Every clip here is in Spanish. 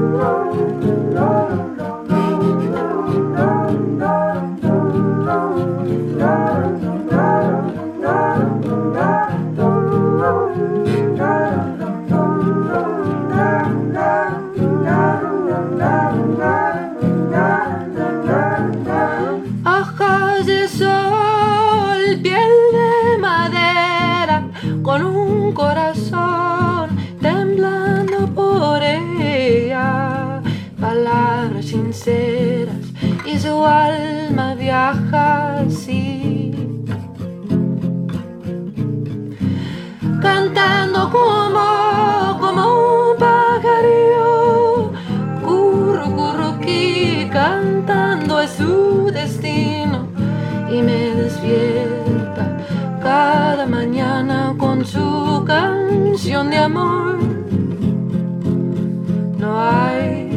Ojos de sol, piel de madera, con un corazón temblando por ella, palabras sinceras y su alma viaja así, cantando como un pajarillo, curruqui, cantando es su destino y me despierta cada mañana con su canción de amor. No hay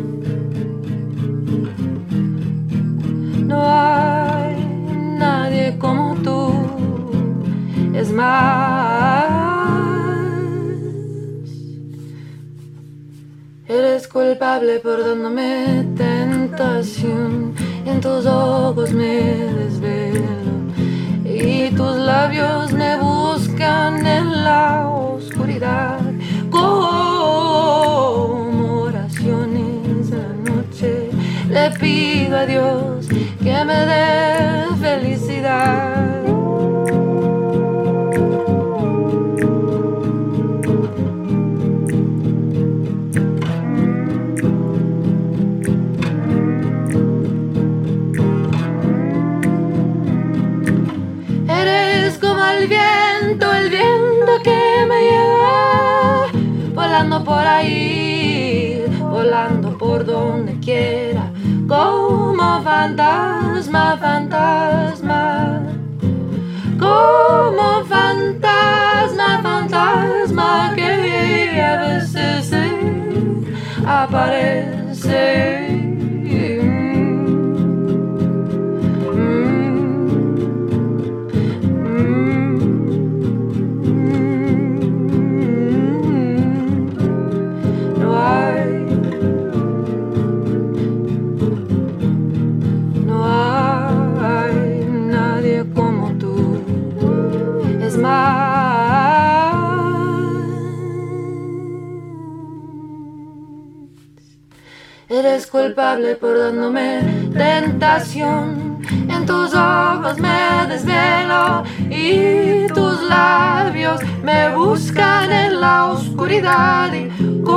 nadie como tú, es más, eres culpable por dándome tentación, y en tus ojos me desvelo y tus labios me buscan en la oscuridad como oraciones de la noche. Le pido a Dios que me dé felicidad. El viento que me lleva volando por ahí, volando por donde quiera, como fantasma, fantasma, como fantasma, fantasma que a veces aparece. Eres culpable por dándome tentación, en tus ojos me desvelo y tus labios me buscan en la oscuridad y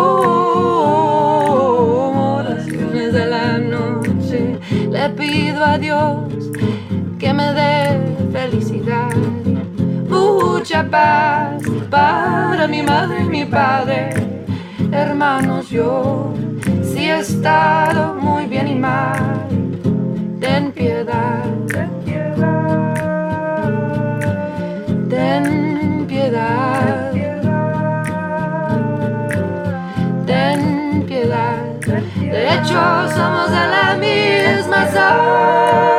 como oraciones de la noche le pido a Dios que me dé felicidad, mucha paz para mi madre y mi padre, hermanos. Yo sí he estado muy bien y mal, ten piedad, ten piedad, ten piedad, ten piedad. De hecho somos de la misma sangre.